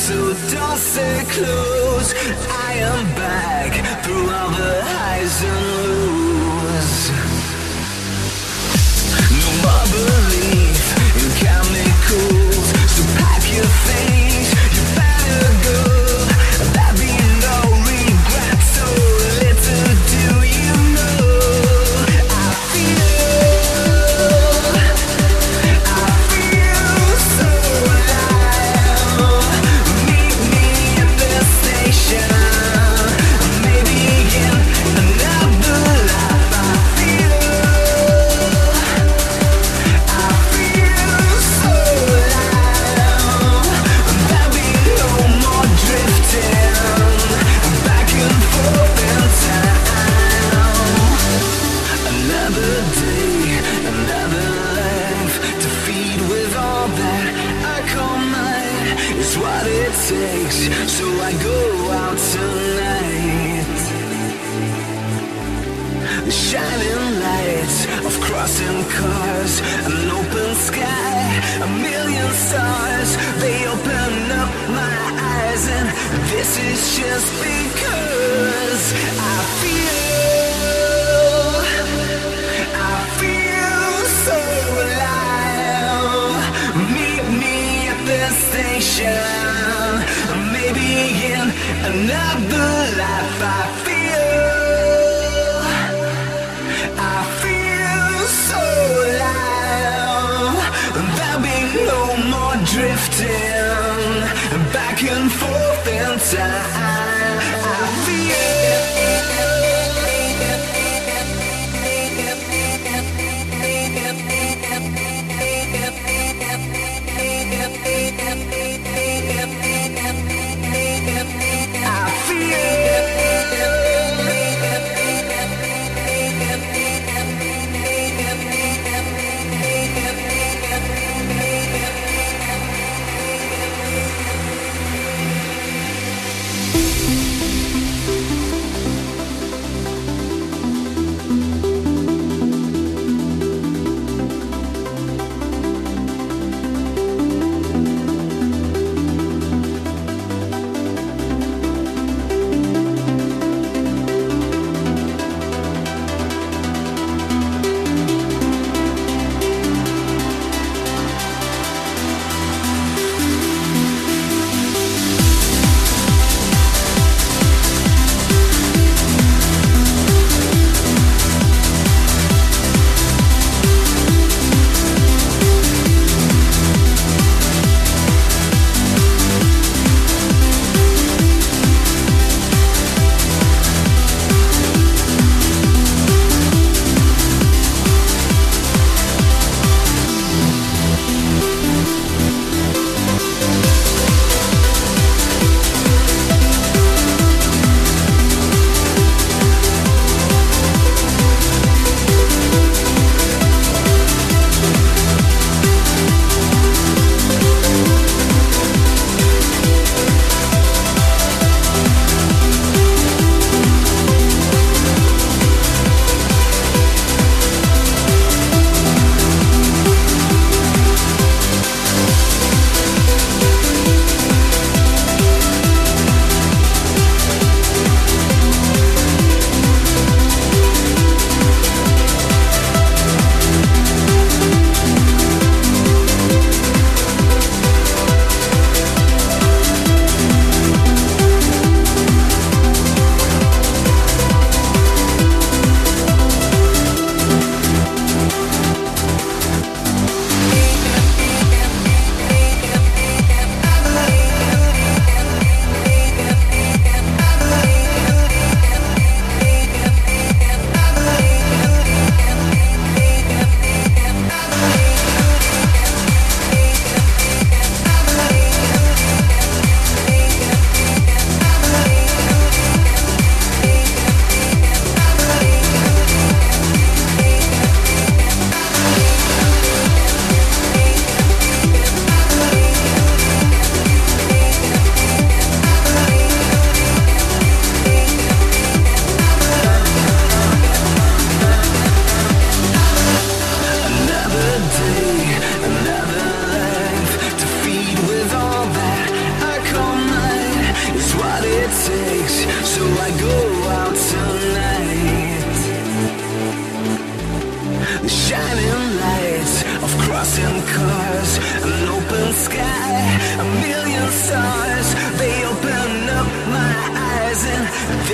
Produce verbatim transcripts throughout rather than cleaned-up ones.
so don't stay close. I am back through all the highs and lows. No more belief in chemicals, so pack your things, you better go. There'll be no regret, so little do you know. I feel, I feel so alive. Meet me at the station, maybe in another life. I feel, I feel so alive. There'll be no more drifting back and forth in time. Another day, another life to feed with all that I call mine is what it takes. So I go out tonight. The shining lights of crossing cars, an open sky, a million stars. They open up my eyes, and this is just because I feel, I feel so alive. Meet me at the station, maybe in another life. I feel, I feel so alive. There'll be no more drifting back and forth in time. I feel, I feel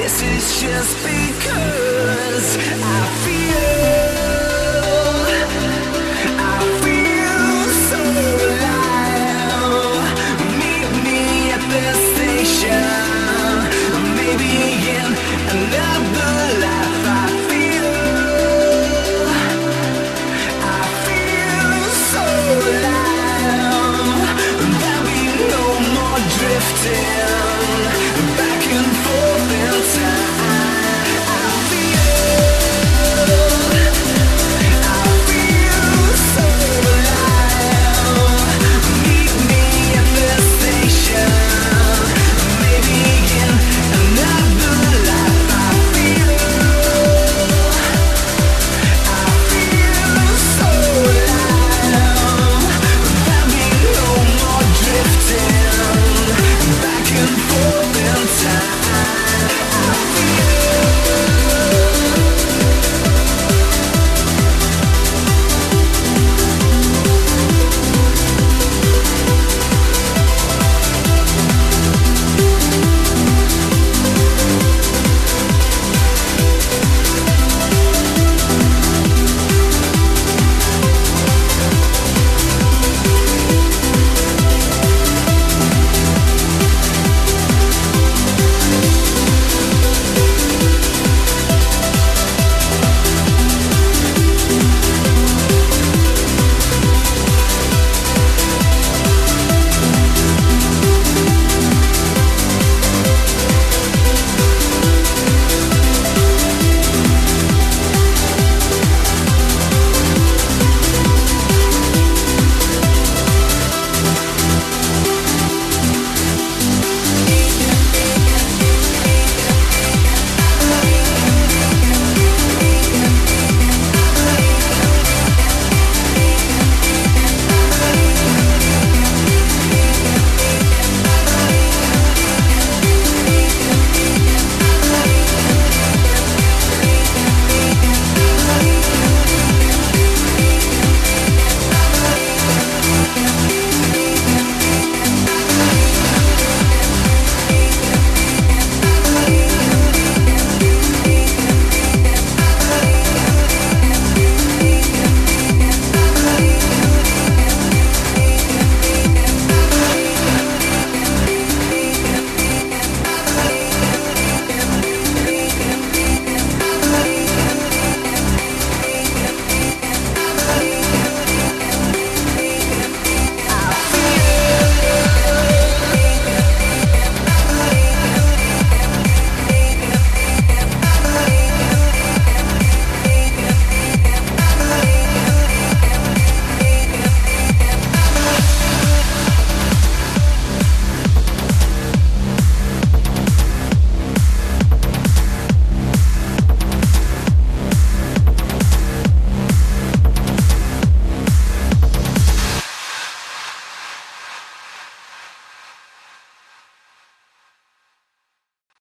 this is just because I feel, I feel so alive. Meet me at the station, maybe in another life. I feel, I feel so alive. There'll be no more drifting.